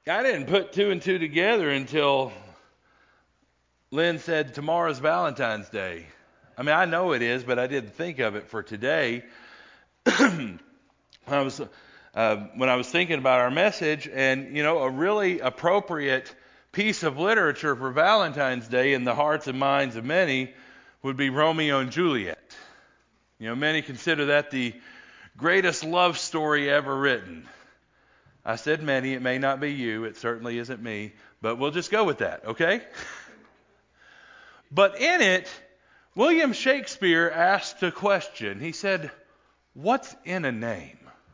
I didn't put two and two together until Lynn said tomorrow's Valentine's Day. I mean, I know it is, but I didn't think of it for today. when I was thinking about our message, and a really appropriate piece of literature for Valentine's Day in the hearts and minds of many would be Romeo and Juliet. Many consider that the greatest love story ever written. I said many, it may not be you, it certainly isn't me, but we'll just go with that, okay? But in it, William Shakespeare asked a question. He said, what's in a name?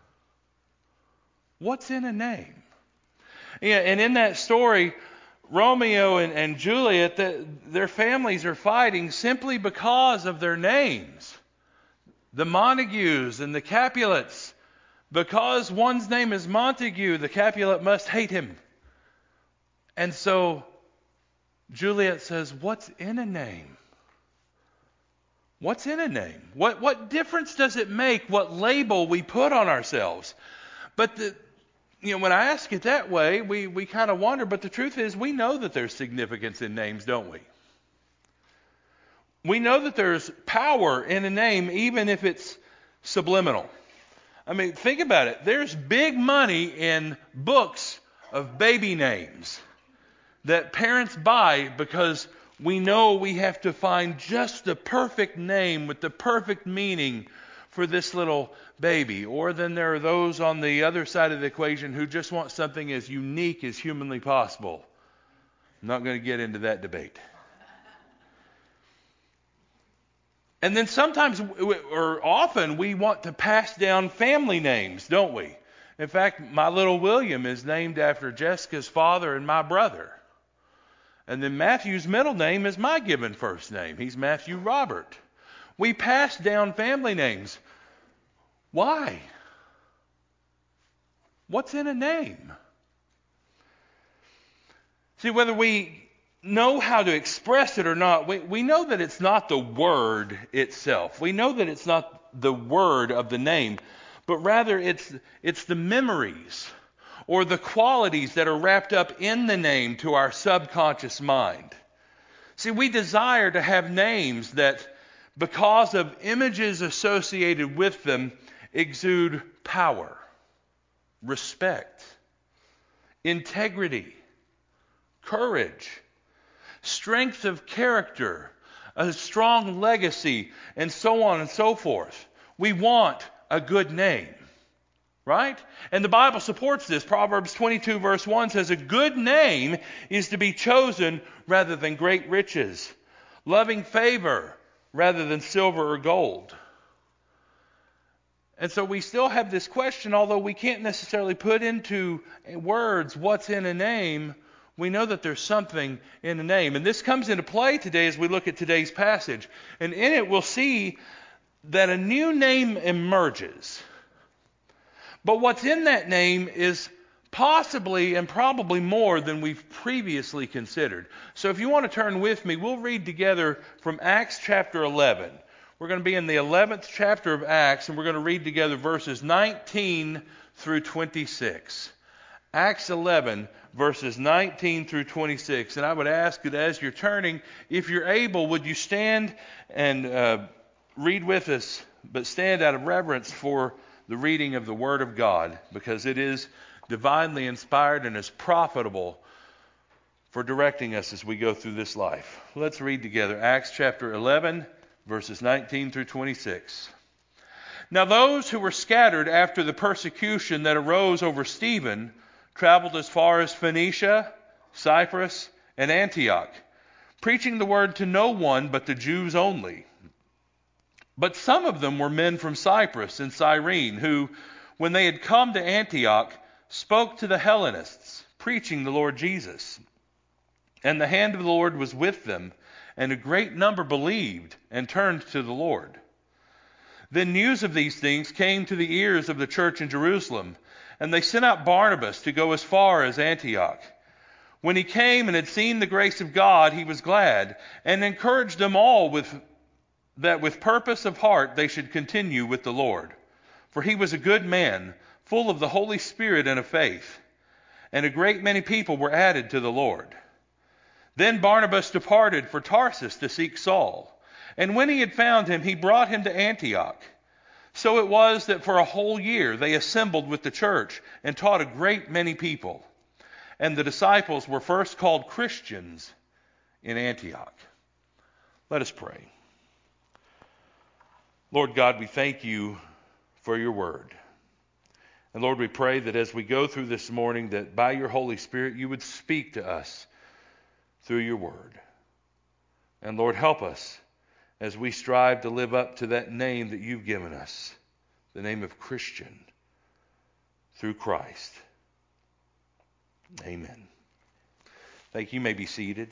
What's in a name? Yeah, and in that story, Romeo and Juliet, their families are fighting simply because of their names. The Montagues and the Capulets. Because one's name is Montague, the Capulet must hate him. And so Juliet says, what's in a name? What's in a name? What difference does it make what label we put on ourselves? But when I ask it that way, we kind of wonder, but the truth is we know that there's significance in names, don't we? We know that there's power in a name, even if it's subliminal. I mean, think about it. There's big money in books of baby names that parents buy because we know we have to find just the perfect name with the perfect meaning for this little baby. Or then there are those on the other side of the equation who just want something as unique as humanly possible. I'm not going to get into that debate. And then sometimes, or often, we want to pass down family names, don't we? In fact, my little William is named after Jessica's father and my brother. And then Matthew's middle name is my given first name. He's Matthew Robert. We pass down family names. Why? What's in a name? See, whether we know how to express it or not, we know that it's not the word itself. We know that it's not the word of the name, but rather it's the memories or the qualities that are wrapped up in the name to our subconscious mind. See, we desire to have names that, because of images associated with them, exude power, respect, integrity, courage, strength of character, a strong legacy, and so on and so forth. We want a good name, right? And the Bible supports this. Proverbs 22 verse 1 says, a good name is to be chosen rather than great riches, loving favor rather than silver or gold. And so we still have this question, although we can't necessarily put into words what's in a name. We know that there's something in a name. And this comes into play today as we look at today's passage. And in it we'll see that a new name emerges. But what's in that name is possibly and probably more than we've previously considered. So if you want to turn with me, we'll read together from Acts chapter 11. We're going to be in the 11th chapter of Acts, and we're going to read together verses 19 through 26. Acts 11, verses 19 through 26. And I would ask that as you're turning, if you're able, would you stand and read with us, but stand out of reverence for the reading of the Word of God, because it is divinely inspired and is profitable for directing us as we go through this life. Let's read together Acts chapter 11, verses 19 through 26. Now those who were scattered after the persecution that arose over Stephen traveled as far as Phoenicia, Cyprus, and Antioch, preaching the word to no one but the Jews only. But some of them were men from Cyprus and Cyrene, who, when they had come to Antioch, spoke to the Hellenists, preaching the Lord Jesus. And the hand of the Lord was with them, and a great number believed and turned to the Lord. Then news of these things came to the ears of the church in Jerusalem, and they sent out Barnabas to go as far as Antioch. When he came and had seen the grace of God, he was glad, and encouraged them all that with purpose of heart they should continue with the Lord. For he was a good man, full of the Holy Spirit and of faith. and a great many people were added to the Lord. Then Barnabas departed for Tarsus to seek Saul, and when he had found him, he brought him to Antioch. So it was that for a whole year they assembled with the church and taught a great many people. And the disciples were first called Christians in Antioch. Let us pray. Lord God, we thank you for your word. And Lord, we pray that as we go through this morning, that by your Holy Spirit you would speak to us through your word. And Lord, help us as we strive to live up to that name that you've given us, the name of Christian, through Christ. Amen. Thank you. You may be seated.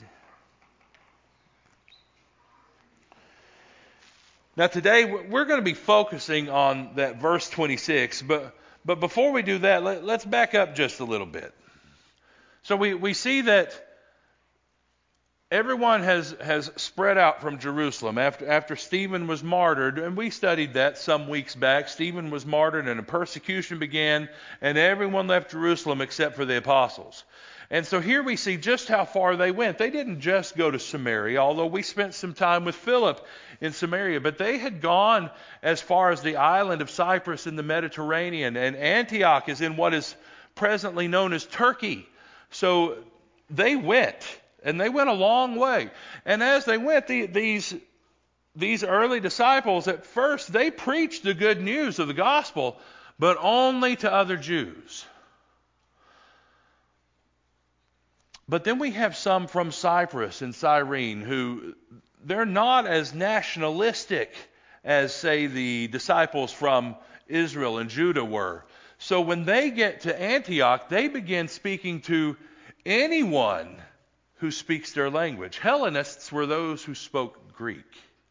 Now today we're going to be focusing on that verse 26, but before we do that, let's back up just a little bit. So we see that everyone has spread out from Jerusalem after Stephen was martyred, and we studied that some weeks back. Stephen was martyred and a persecution began, and everyone left Jerusalem except for the apostles. And so here we see just how far they went. They didn't just go to Samaria, although we spent some time with Philip in Samaria, but they had gone as far as the island of Cyprus in the Mediterranean, and Antioch is in what is presently known as Turkey. So they went, and they went a long way. And as they went, these early disciples, at first, they preached the good news of the gospel, but only to other Jews. But then we have some from Cyprus and Cyrene who, they're not as nationalistic as, say, the disciples from Israel and Judah were. So when they get to Antioch, they begin speaking to anyone who speaks their language. Hellenists were those who spoke Greek.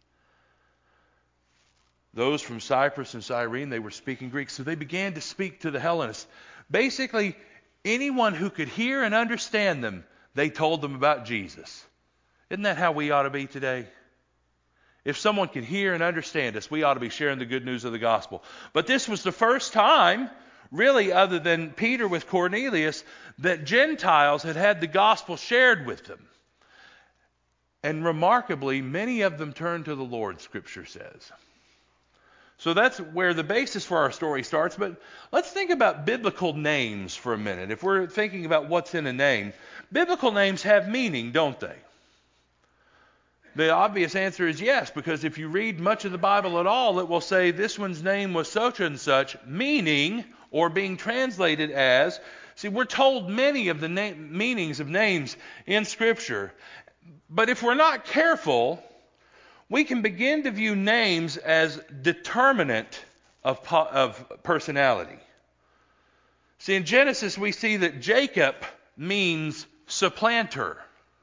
Those from Cyprus and Cyrene, they were speaking Greek. So they began to speak to the Hellenists. Basically, anyone who could hear and understand them, they told them about Jesus. Isn't that how we ought to be today? If someone can hear and understand us, we ought to be sharing the good news of the gospel. But this was the first time, really other than Peter with Cornelius, that Gentiles had the gospel shared with them. And remarkably, many of them turned to the Lord, Scripture says. So that's where the basis for our story starts. But let's think about biblical names for a minute. If we're thinking about what's in a name, biblical names have meaning, don't they? The obvious answer is yes, because if you read much of the Bible at all, it will say this one's name was such and such, meaning, or being translated as. See, we're told many of the meanings of names in Scripture. But if we're not careful, we can begin to view names as determinant of personality. See, in Genesis, we see that Jacob means supplanter.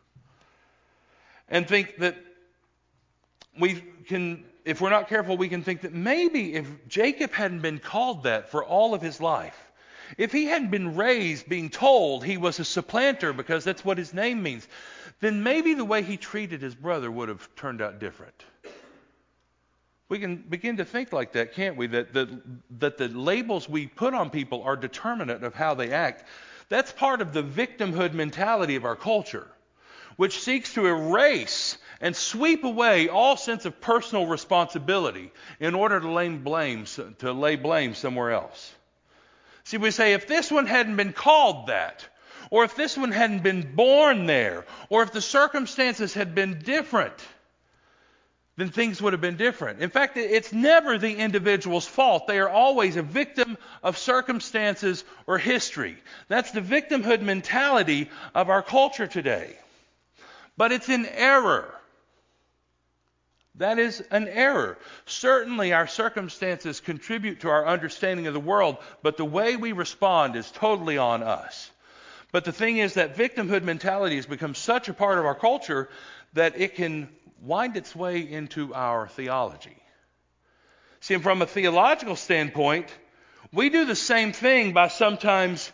And think that we can, if we're not careful, we can think that maybe if Jacob hadn't been called that for all of his life, if he hadn't been raised being told he was a supplanter because that's what his name means, then maybe the way he treated his brother would have turned out different. We can begin to think like that, can't we? That the labels we put on people are determinant of how they act. That's part of the victimhood mentality of our culture, which seeks to erase and sweep away all sense of personal responsibility in order to lay blame somewhere else. See, we say, if this one hadn't been called that, or if this one hadn't been born there, or if the circumstances had been different, then things would have been different. In fact, it's never the individual's fault. They are always a victim of circumstances or history. That's the victimhood mentality of our culture today. But it's an error. That is an error. Certainly our circumstances contribute to our understanding of the world, but the way we respond is totally on us. But the thing is that victimhood mentality has become such a part of our culture that it can wind its way into our theology. See, from a theological standpoint, we do the same thing by sometimes,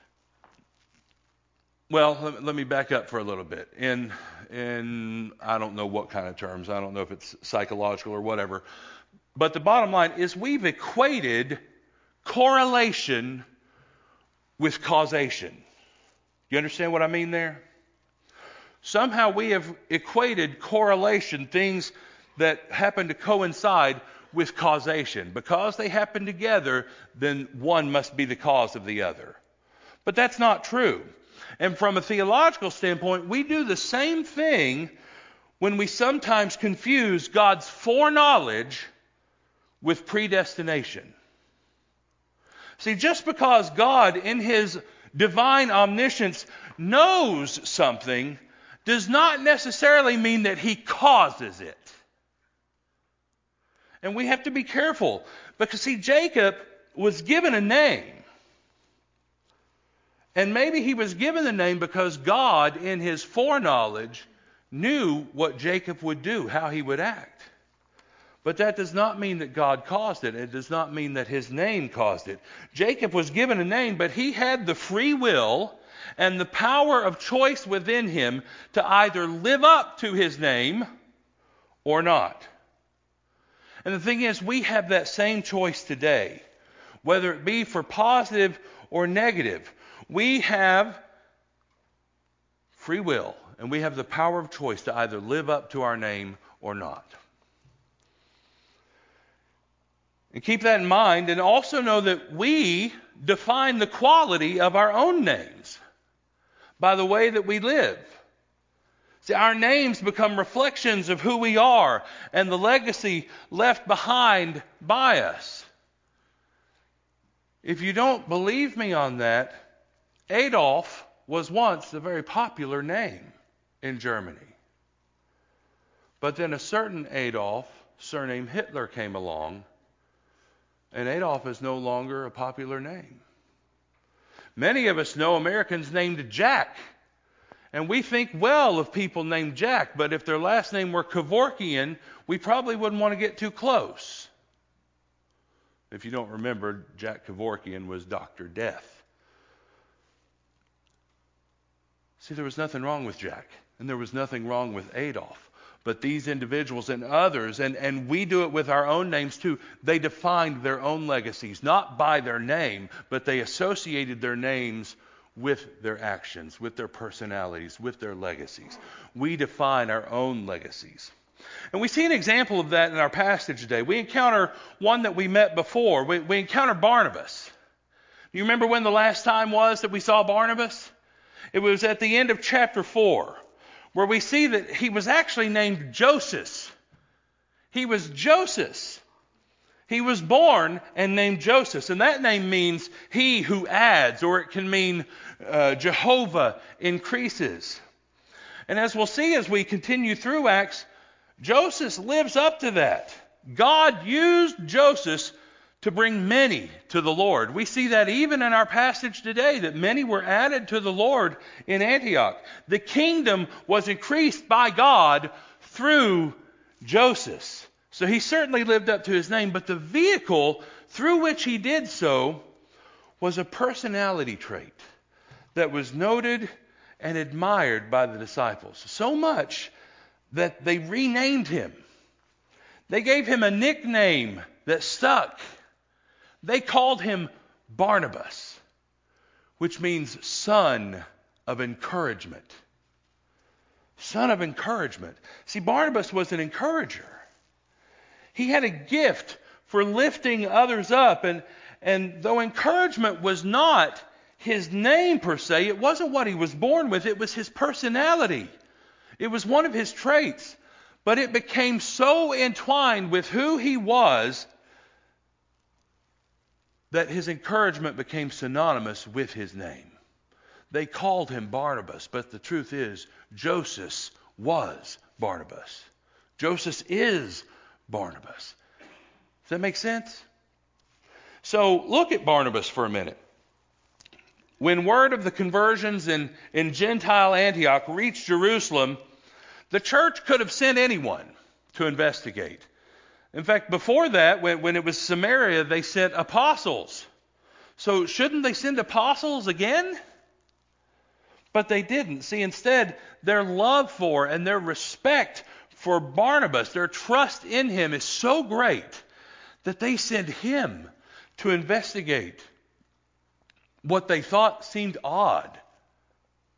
well, let me back up for a little bit. In I don't know what kind of terms, I don't know if it's psychological or whatever, but the bottom line is we've equated correlation with causation. You understand what I mean there? Somehow we have equated correlation, things that happen to coincide, with causation. Because they happen together, then one must be the cause of the other. But that's not true. And from a theological standpoint, we do the same thing when we sometimes confuse God's foreknowledge with predestination. See, just because God in His divine omniscience knows something does not necessarily mean that He causes it. And we have to be careful because, see, Jacob was given a name. And maybe he was given the name because God, in His foreknowledge, knew what Jacob would do, how he would act. But that does not mean that God caused it. It does not mean that His name caused it. Jacob was given a name, but he had the free will and the power of choice within him to either live up to his name or not. And the thing is, we have that same choice today, whether it be for positive or negative. We have free will, and we have the power of choice to either live up to our name or not. And keep that in mind, and also know that we define the quality of our own names by the way that we live. See, our names become reflections of who we are and the legacy left behind by us. If you don't believe me on that, Adolf was once a very popular name in Germany. But then a certain Adolf, surnamed Hitler, came along, and Adolf is no longer a popular name. Many of us know Americans named Jack, and we think well of people named Jack, but if their last name were Kevorkian, we probably wouldn't want to get too close. If you don't remember, Jack Kevorkian was Dr. Death. See, there was nothing wrong with Jack, and there was nothing wrong with Adolf. But these individuals and others, and we do it with our own names too, they defined their own legacies, not by their name, but they associated their names with their actions, with their personalities, with their legacies. We define our own legacies. And we see an example of that in our passage today. We encounter one that we met before. We encounter Barnabas. Do you remember when the last time was that we saw Barnabas? It was at the end of chapter 4, where we see that he was actually named Joseph. He was Joseph. He was born and named Joseph. And that name means he who adds, or it can mean Jehovah increases. And as we'll see as we continue through Acts, Joseph lives up to that. God used Joseph to bring many to the Lord. We see that even in our passage today, that many were added to the Lord in Antioch. The kingdom was increased by God through Joseph. So he certainly lived up to his name, but the vehicle through which he did so was a personality trait that was noted and admired by the disciples. So much that they renamed him. They gave him a nickname that stuck. They called him Barnabas, which means son of encouragement. Son of encouragement. See, Barnabas was an encourager. He had a gift for lifting others up. And though encouragement was not his name per se, it wasn't what he was born with, it was his personality. It was one of his traits. But it became so entwined with who he was that his encouragement became synonymous with his name. They called him Barnabas, but the truth is, Joseph was Barnabas. Joseph is Barnabas. Does that make sense? So look at Barnabas for a minute. When word of the conversions in Gentile Antioch reached Jerusalem, the church could have sent anyone to investigate. In fact, before that, when it was Samaria, they sent apostles. So shouldn't they send apostles again? But they didn't. See, instead, their love for and their respect for Barnabas, their trust in him is so great that they send him to investigate what they thought seemed odd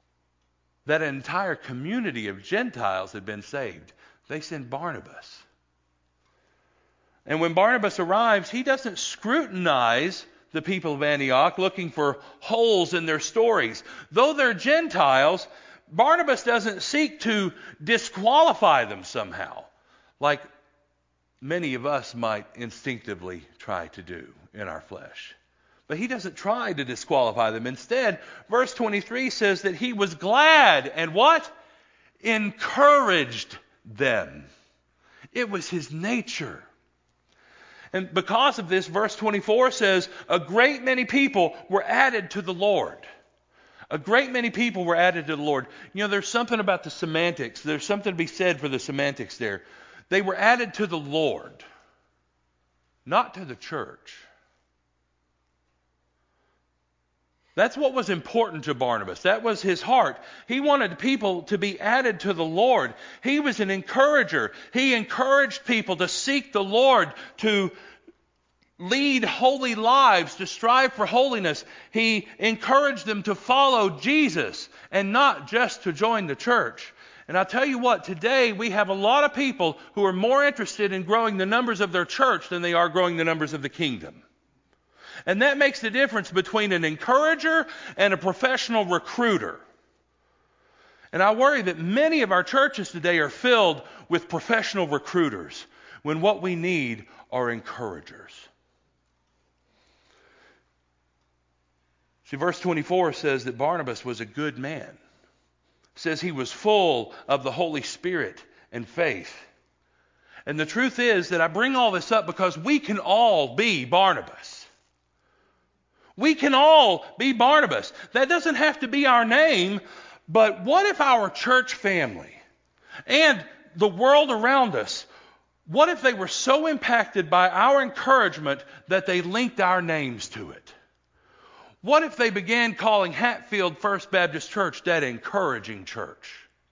that an entire community of Gentiles had been saved. They send Barnabas. And when Barnabas arrives, he doesn't scrutinize the people of Antioch looking for holes in their stories. Though they're Gentiles, Barnabas doesn't seek to disqualify them somehow, like many of us might instinctively try to do in our flesh. But he doesn't try to disqualify them. Instead, verse 23 says that he was glad and what? Encouraged them. It was his nature. And because of this, verse 24 says, a great many people were added to the Lord. A great many people were added to the Lord. You know, there's something about the semantics. There's something to be said for the semantics there. They were added to the Lord, not to the church. That's what was important to Barnabas. That was his heart. He wanted people to be added to the Lord. He was an encourager. He encouraged people to seek the Lord, to lead holy lives, to strive for holiness. He encouraged them to follow Jesus and not just to join the church. And I'll tell you what, today we have a lot of people who are more interested in growing the numbers of their church than they are growing the numbers of the kingdom. And that makes the difference between an encourager and a professional recruiter. And I worry that many of our churches today are filled with professional recruiters when what we need are encouragers. See, verse 24 says that Barnabas was a good man. It says he was full of the Holy Spirit and faith. And the truth is that I bring all this up because we can all be Barnabas. We can all be Barnabas. That doesn't have to be our name, but what if our church family and the world around us, what if they were so impacted by our encouragement that they linked our names to it? What if they began calling Hatfield First Baptist Church that encouraging church?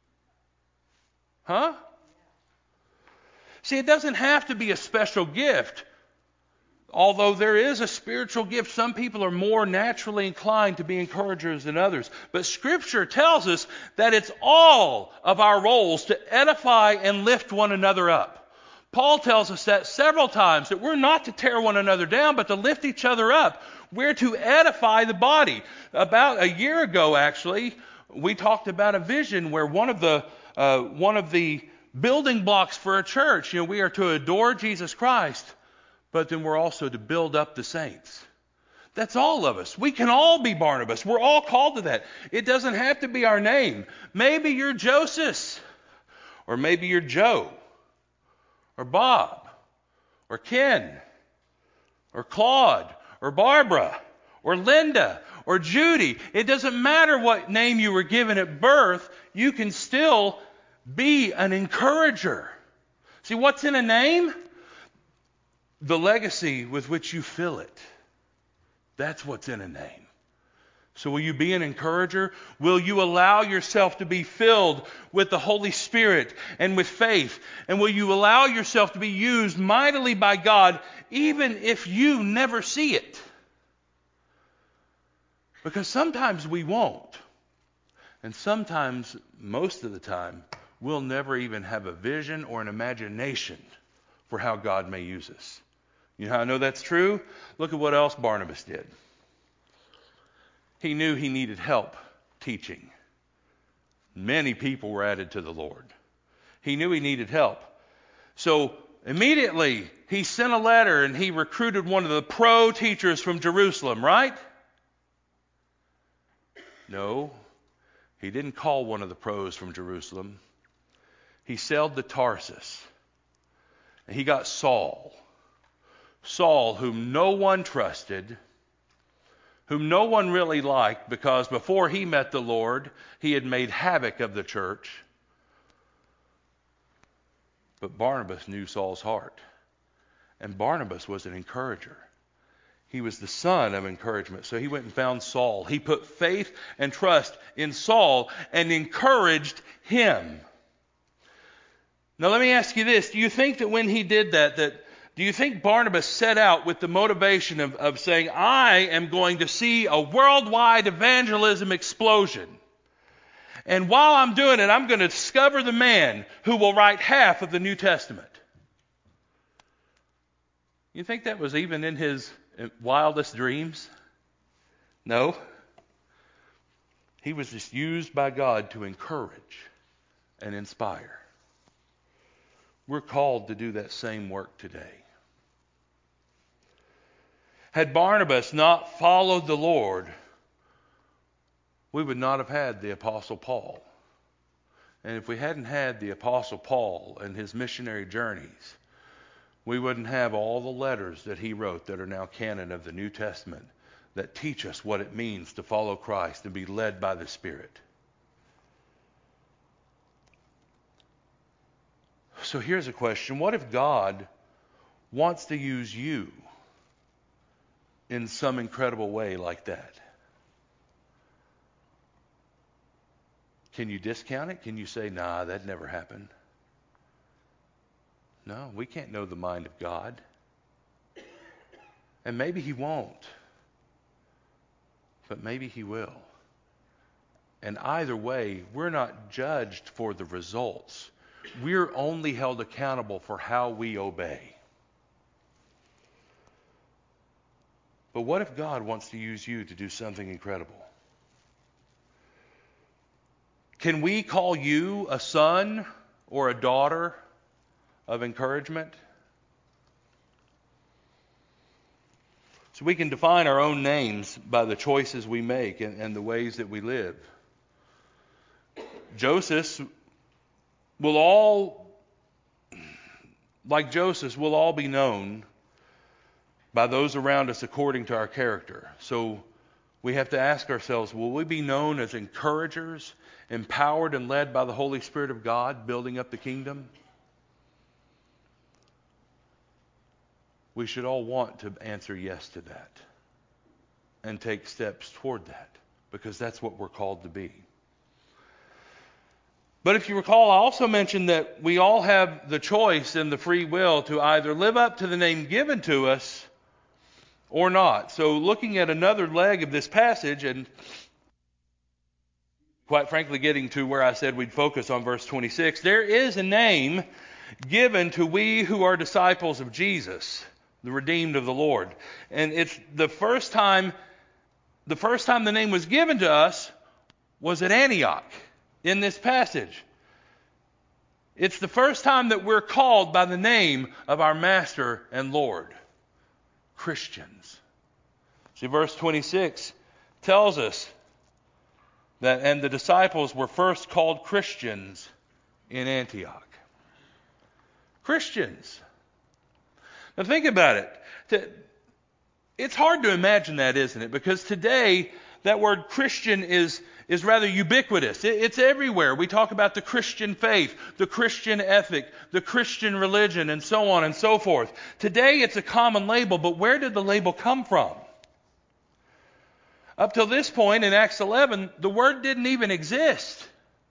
Huh? See, it doesn't have to be a special gift. Although there is a spiritual gift, some people are more naturally inclined to be encouragers than others. But Scripture tells us that it's all of our roles to edify and lift one another up. Paul tells us that several times, that we're not to tear one another down, but to lift each other up. We're to edify the body. About a year ago, actually, we talked about a vision where one of the building blocks for a church, we are to adore Jesus Christ, but then we're also to build up the saints. That's all of us. We can all be Barnabas. We're all called to that. It doesn't have to be our name. Maybe you're Joseph, or maybe you're Joe, or Bob, or Ken, or Claude, or Barbara, or Linda, or Judy. It doesn't matter what name you were given at birth. You can still be an encourager. See, what's in a name? The legacy with which you fill it. That's what's in a name. So will you be an encourager? Will you allow yourself to be filled with the Holy Spirit and with faith? And will you allow yourself to be used mightily by God even if you never see it? Because sometimes we won't. And sometimes, most of the time, we'll never even have a vision or an imagination for how God may use us. You know how I know that's true? Look at what else Barnabas did. He knew he needed help teaching. Many people were added to the Lord. He knew he needed help. So immediately he sent a letter and he recruited one of the pro teachers from Jerusalem, right? No, he didn't call one of the pros from Jerusalem. He sailed to Tarsus. And he got Saul. Saul, whom no one trusted, whom no one really liked, because before he met the Lord, he had made havoc of the church. But Barnabas knew Saul's heart. And Barnabas was an encourager. He was the son of encouragement. So he went and found Saul. He put faith and trust in Saul and encouraged him. Now let me ask you this. Do you think that when he did that do you think Barnabas set out with the motivation of saying, I am going to see a worldwide evangelism explosion? And while I'm doing it, I'm going to discover the man who will write half of the New Testament. You think that was even in his wildest dreams? No. He was just used by God to encourage and inspire. We're called to do that same work today. Had Barnabas not followed the Lord, we would not have had the Apostle Paul. And if we hadn't had the Apostle Paul and his missionary journeys, we wouldn't have all the letters that he wrote that are now canon of the New Testament that teach us what it means to follow Christ and be led by the Spirit. So here's a question. What if God wants to use you in some incredible way like that? Can you discount it? Can you say, nah, that never happened? No, we can't know the mind of God. And maybe He won't. But maybe He will. And either way, we're not judged for the results. We're only held accountable for how we obey. But what if God wants to use you to do something incredible? Can we call you a son or a daughter of encouragement? So we can define our own names by the choices we make and the ways that we live. Joseph will all, like Joseph, will all be known by those around us according to our character. So we have to ask ourselves, will we be known as encouragers, empowered and led by the Holy Spirit of God, building up the kingdom? We should all want to answer yes to that and take steps toward that, because that's what we're called to be. But if you recall, I also mentioned that we all have the choice and the free will to either live up to the name given to us or not. So looking at another leg of this passage, and quite frankly getting to where I said we'd focus on verse 26, there is a name given to we who are disciples of Jesus, the redeemed of the Lord. And it's the first time the name was given to us was at Antioch in this passage. It's the first time that we're called by the name of our Master and Lord, Christians. See, verse 26 tells us that, and the disciples were first called Christians in Antioch. Christians. Now think about it. It's hard to imagine that, isn't it? Because today, that word Christian is rather ubiquitous. It's everywhere. We talk about the Christian faith, the Christian ethic, the Christian religion, and so on and so forth. Today, it's a common label, but where did the label come from? Up till this point in Acts 11, the word didn't even exist.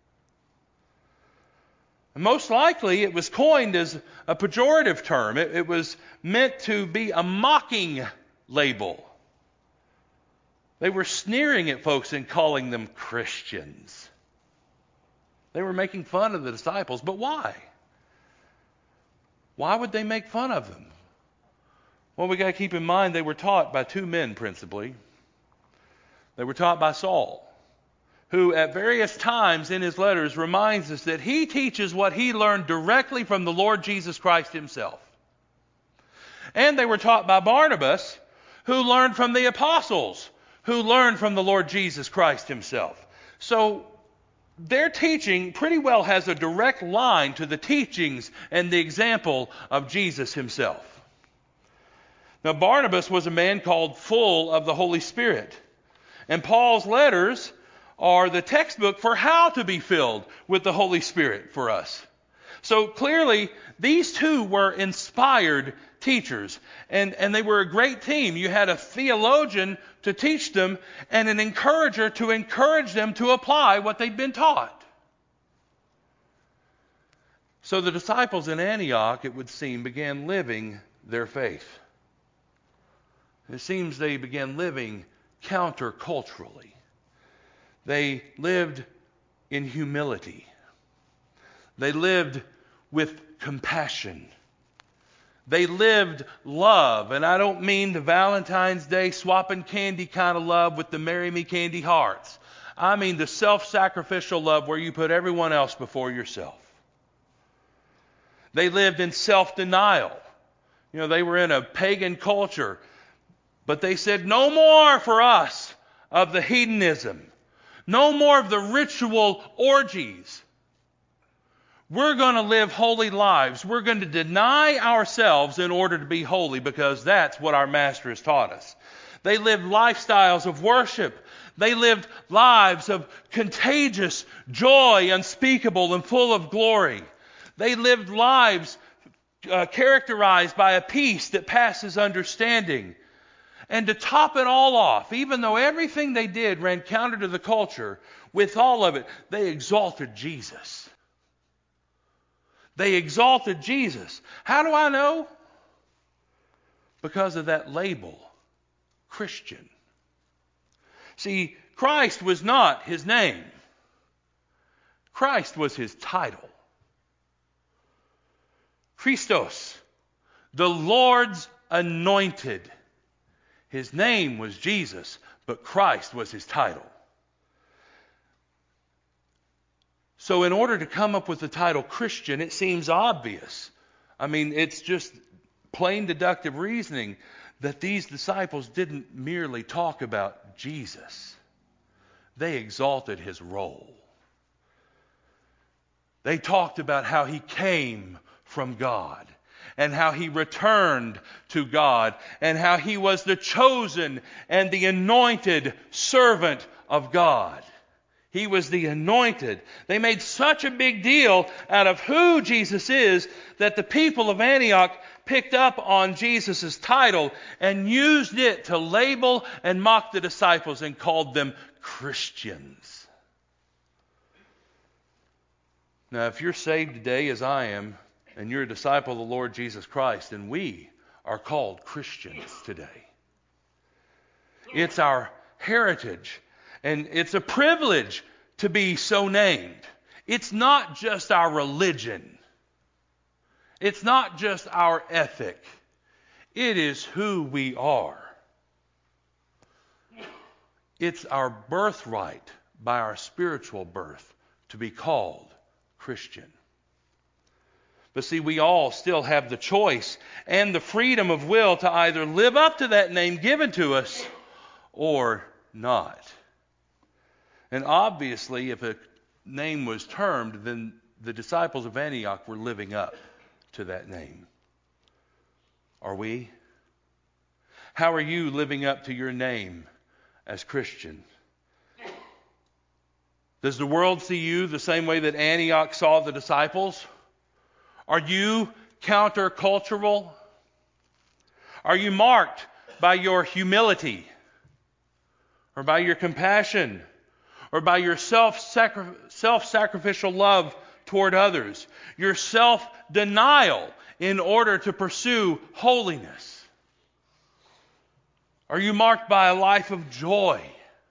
Most likely, it was coined as a pejorative term. It was meant to be a mocking label. They were sneering at folks and calling them Christians. They were making fun of the disciples, but why? Why would they make fun of them? Well, we got to keep in mind they were taught by two men principally. They were taught by Saul, who at various times in his letters reminds us that he teaches what he learned directly from the Lord Jesus Christ himself. And they were taught by Barnabas, who learned from the apostles, who learned from the Lord Jesus Christ himself. So their teaching pretty well has a direct line to the teachings and the example of Jesus himself. Now, Barnabas was a man called full of the Holy Spirit. And Paul's letters are the textbook for how to be filled with the Holy Spirit for us. So clearly, these two were inspired teachers, and they were a great team. You had a theologian to teach them and an encourager to encourage them to apply what they'd been taught. So the disciples in Antioch, it would seem, began living their faith. It seems they began living counterculturally. They lived in humility. They lived with compassion. They lived love, and I don't mean the Valentine's Day swapping candy kind of love with the Marry Me Candy hearts. I mean the self-sacrificial love where you put everyone else before yourself. They lived in self-denial. They were in a pagan culture, but they said, no more for us of the hedonism. No more of the ritual orgies. We're going to live holy lives. We're going to deny ourselves in order to be holy because that's what our Master has taught us. They lived lifestyles of worship. They lived lives of contagious joy, unspeakable and full of glory. They lived lives characterized by a peace that passes understanding. And to top it all off, even though everything they did ran counter to the culture, with all of it, they exalted Jesus. They exalted Jesus. How do I know? Because of that label, Christian. See, Christ was not his name. Christ was his title. Christos, the Lord's anointed. His name was Jesus, but Christ was his title. So in order to come up with the title Christian, it seems obvious. It's just plain deductive reasoning that these disciples didn't merely talk about Jesus. They exalted his role. They talked about how he came from God, and how he returned to God, and how he was the chosen and the anointed servant of God. He was the anointed. They made such a big deal out of who Jesus is that the people of Antioch picked up on Jesus' title and used it to label and mock the disciples and called them Christians. Now, if you're saved today as I am, and you're a disciple of the Lord Jesus Christ, then we are called Christians today. It's our heritage. And it's a privilege to be so named. It's not just our religion. It's not just our ethic. It is who we are. It's our birthright by our spiritual birth to be called Christian. But see, we all still have the choice and the freedom of will to either live up to that name given to us or not. And obviously, if a name was termed, then the disciples of Antioch were living up to that name. Are we? How are you living up to your name as Christian? Does the world see you the same way that Antioch saw the disciples? Are you countercultural? Are you marked by your humility? Or by your compassion? Or by your self-sacrificial love toward others? Your self-denial in order to pursue holiness? Are you marked by a life of joy?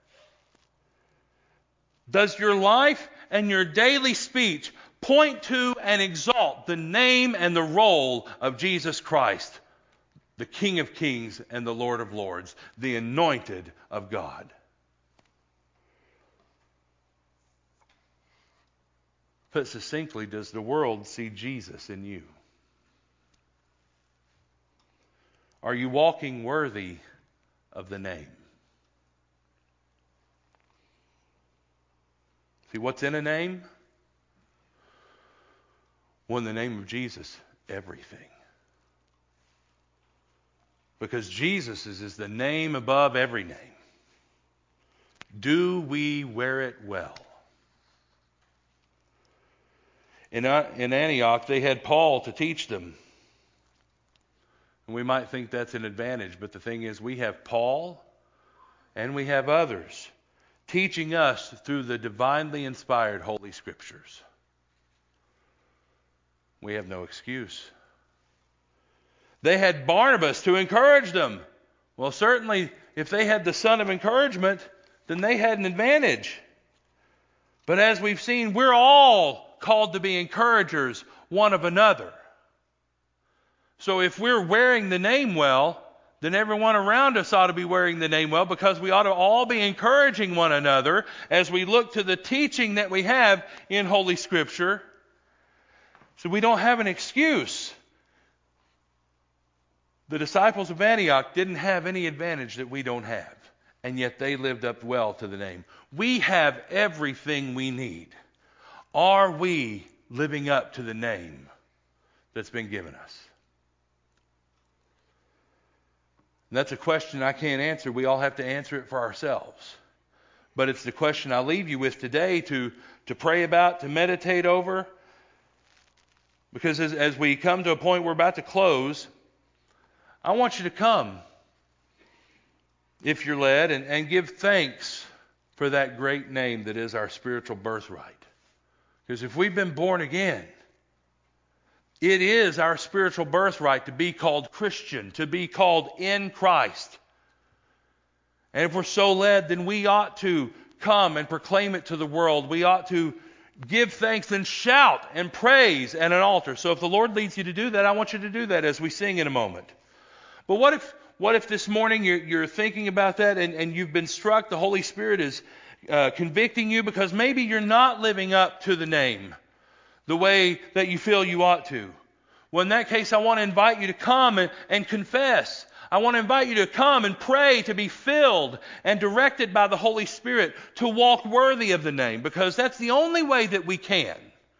Does your life and your daily speech point to and exalt the name and the role of Jesus Christ, the King of Kings and the Lord of Lords, the anointed of God? Put succinctly, does the world see Jesus in you? Are you walking worthy of the name? See, what's in a name? Well, in the name of Jesus, everything. Because Jesus is the name above every name. Do we wear it well? In Antioch, they had Paul to teach them. And we might think that's an advantage, but the thing is, we have Paul and we have others teaching us through the divinely inspired Holy Scriptures. We have no excuse. They had Barnabas to encourage them. Well, certainly, if they had the son of encouragement, then they had an advantage. But as we've seen, we're all called to be encouragers one of another. So if we're wearing the name well, then everyone around us ought to be wearing the name well, because we ought to all be encouraging one another as we look to the teaching that we have in Holy Scripture, so we don't have an excuse. The disciples of Antioch didn't have any advantage that we don't have, and yet they lived up well to the name. We have everything we need. Are we living up to the name that's been given us? And that's a question I can't answer. We all have to answer it for ourselves. But it's the question I leave you with today to pray about, to meditate over. Because as we come to a point we're about to close, I want you to come, if you're led, and give thanks for that great name that is our spiritual birthright. Because if we've been born again, it is our spiritual birthright to be called Christian, to be called in Christ. And if we're so led, then we ought to come and proclaim it to the world. We ought to give thanks and shout and praise at an altar. So if the Lord leads you to do that, I want you to do that as we sing in a moment. But what if this morning you're thinking about that and you've been struck, the Holy Spirit is convicting you because maybe you're not living up to the name the way that you feel you ought to? Well, in that case, I want to invite you to come and confess. I want to invite you to come and pray to be filled and directed by the Holy Spirit to walk worthy of the name, because that's the only way that we can.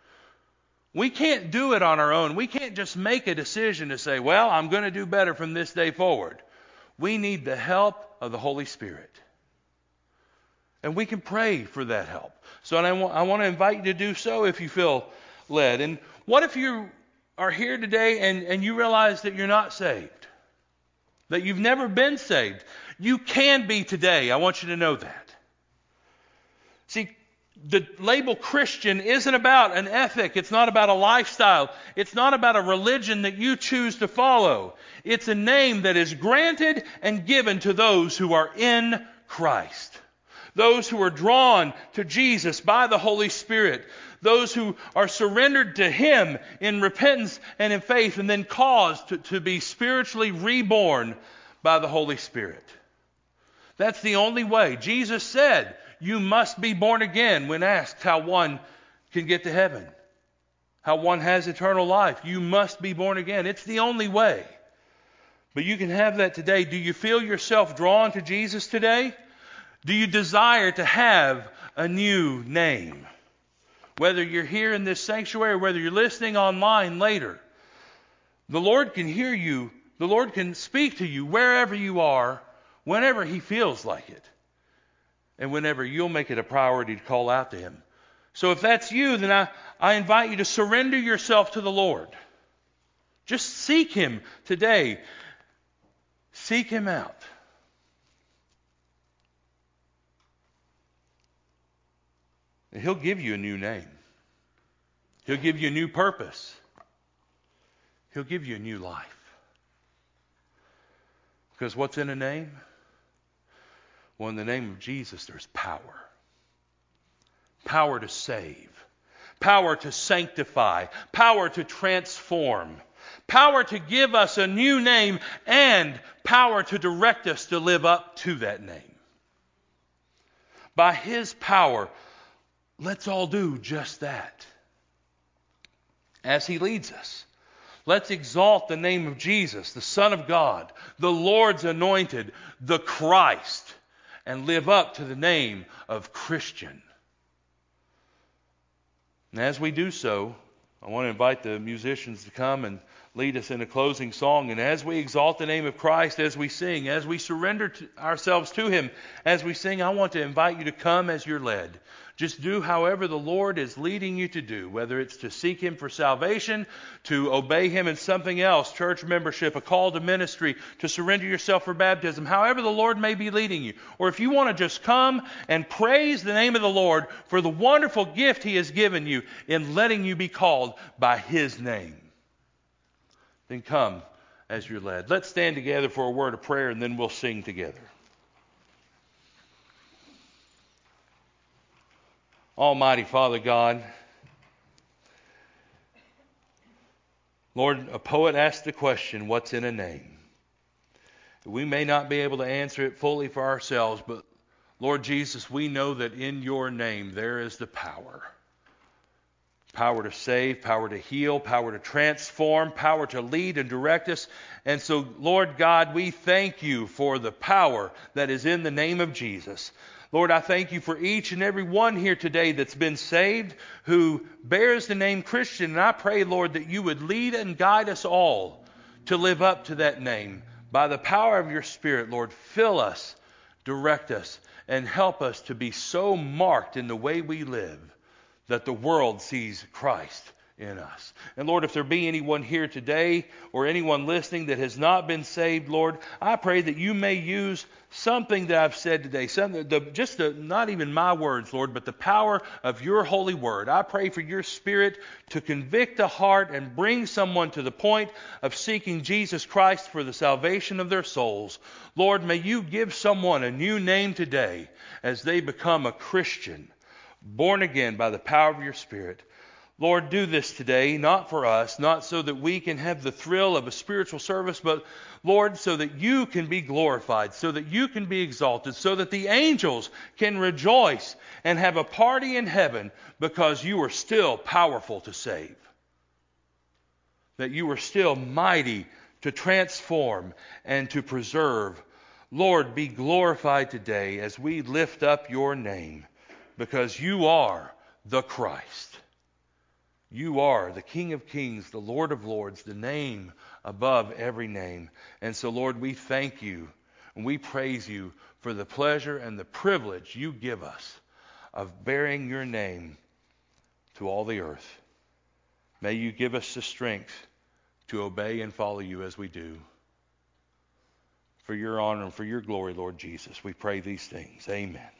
We can't do it on our own. We can't just make a decision to say, well, I'm going to do better from this day forward. We need the help of the Holy Spirit. And we can pray for that help. So I want to invite you to do so if you feel led. And what if you are here today and you realize that you're not saved? That you've never been saved? You can be today. I want you to know that. See, the label Christian isn't about an ethic. It's not about a lifestyle. It's not about a religion that you choose to follow. It's a name that is granted and given to those who are in Christ. Those who are drawn to Jesus by the Holy Spirit. Those who are surrendered to Him in repentance and in faith, and then caused to be spiritually reborn by the Holy Spirit. That's the only way. Jesus said, you must be born again when asked how one can get to heaven, how one has eternal life. You must be born again. It's the only way. But you can have that today. Do you feel yourself drawn to Jesus today? Do you desire to have a new name? Whether you're here in this sanctuary or whether you're listening online later, the Lord can hear you. The Lord can speak to you wherever you are, whenever He feels like it. And whenever you'll make it a priority to call out to Him. So if that's you, then I invite you to surrender yourself to the Lord. Just seek Him today. Seek Him out. And He'll give you a new name. He'll give you a new purpose. He'll give you a new life. Because what's in a name? Well, in the name of Jesus, there's power. Power to save. Power to sanctify. Power to transform. Power to give us a new name, and power to direct us to live up to that name. By His power, let's all do just that. As He leads us, let's exalt the name of Jesus, the Son of God, the Lord's anointed, the Christ, and live up to the name of Christian. And as we do so, I want to invite the musicians to come and lead us in a closing song. And as we exalt the name of Christ, as we sing, as we surrender ourselves to Him, as we sing, I want to invite you to come as you're led. Just do however the Lord is leading you to do, whether it's to seek Him for salvation, to obey Him in something else, church membership, a call to ministry, to surrender yourself for baptism, however the Lord may be leading you. Or if you want to just come and praise the name of the Lord for the wonderful gift He has given you in letting you be called by His name, then come as you're led. Let's stand together for a word of prayer, and then we'll sing together. Almighty Father God, Lord, a poet asked the question, what's in a name? We may not be able to answer it fully for ourselves, but Lord Jesus, we know that in your name there is the power. Power to save, power to heal, power to transform, power to lead and direct us. And so, Lord God, we thank you for the power that is in the name of Jesus. Lord, I thank you for each and every one here today that's been saved, who bears the name Christian. And I pray, Lord, that you would lead and guide us all to live up to that name. By the power of your Spirit, Lord, fill us, direct us, and help us to be so marked in the way we live that the world sees Christ in us. And Lord, if there be anyone here today or anyone listening that has not been saved, Lord, I pray that you may use something that I've said today, not even my words, Lord, but the power of your holy word. I pray for your Spirit to convict the heart and bring someone to the point of seeking Jesus Christ for the salvation of their souls. Lord, may you give someone a new name today as they become a Christian, born again by the power of your Spirit. Lord, do this today, not for us, not so that we can have the thrill of a spiritual service, but Lord, so that you can be glorified, so that you can be exalted, so that the angels can rejoice and have a party in heaven because you are still powerful to save, that you are still mighty to transform and to preserve. Lord, be glorified today as we lift up your name, because you are the Christ. You are the King of Kings, the Lord of Lords, the name above every name. And so, Lord, we thank you and we praise you for the pleasure and the privilege you give us of bearing your name to all the earth. May you give us the strength to obey and follow you as we do. For your honor and for your glory, Lord Jesus, we pray these things. Amen.